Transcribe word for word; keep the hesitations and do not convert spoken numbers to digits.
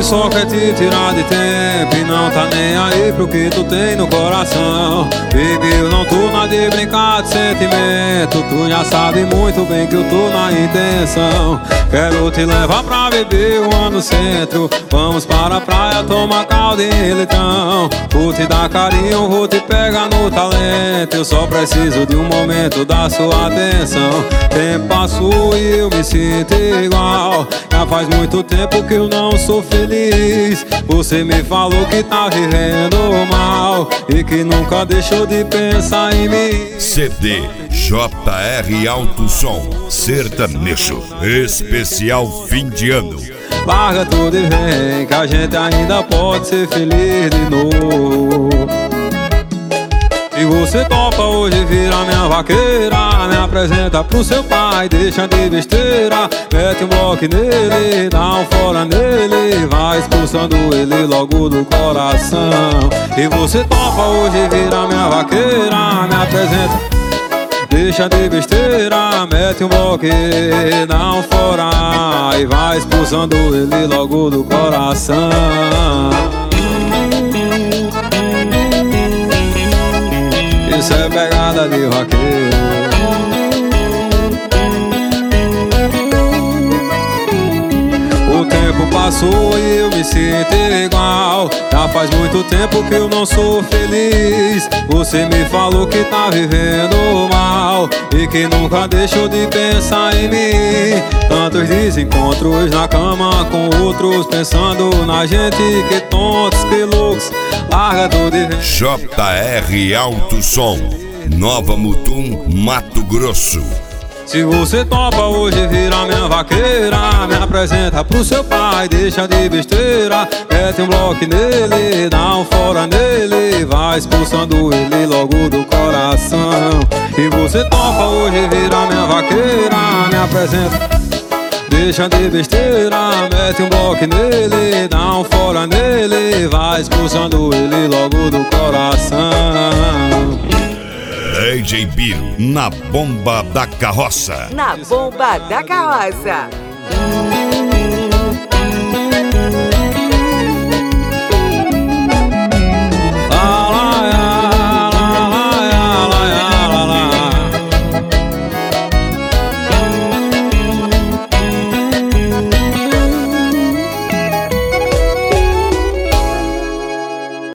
só quer te tirar de tempo e não tá nem aí pro que tu tem no coração. Baby, eu não tô na de brincar de sentimento, tu já sabe muito bem que eu tô na intenção. Quero te levar pra beber uma no centro, vamos para a praia tomar caldo e leitão. Vou te dar carinho, vou te pegar no talento, eu só preciso de um momento da sua atenção. Tempo passou e eu me sinto igual, já faz muito tempo que eu não sou feliz. Você me falou que tá vivendo mal e que nunca deixou de pensar em mim. C D J R Alto Som Sertanejo Especial Fim de Ano. Larga tudo e vem, que a gente ainda pode ser feliz de novo. E você topa hoje virar minha vaqueira, me apresenta pro seu pai, deixa de besteira. Mete um bloco nele, dá um fora nele, vai expulsando ele logo do coração. E você topa hoje virar minha vaqueira, me apresenta, deixa de besteira, mete um bloco, dá um fora e vai expulsando ele logo do coração. Isso é pegada de vaqueiro. O tempo passou e eu me sinto igual, já faz muito tempo que eu não sou feliz. Você me falou que tá vivendo mal e que nunca deixou de pensar em mim. Tantos desencontros na cama com outros, pensando na gente, que tontos, que loucos. Larga tudo e vem. J R Alto Som, Nova Mutum, Mato Grosso. Se você topa hoje virar minha vaqueira, me apresenta pro seu pai, deixa de besteira. Mete um bloco nele, dá um fora nele, vai expulsando ele logo do coração. E você topa hoje virar minha vaqueira, me apresenta, deixa de besteira, mete um bloco nele, dá um fora nele, vai expulsando ele logo do coração. D J Biro, na bomba da carroça. Na bomba da carroça.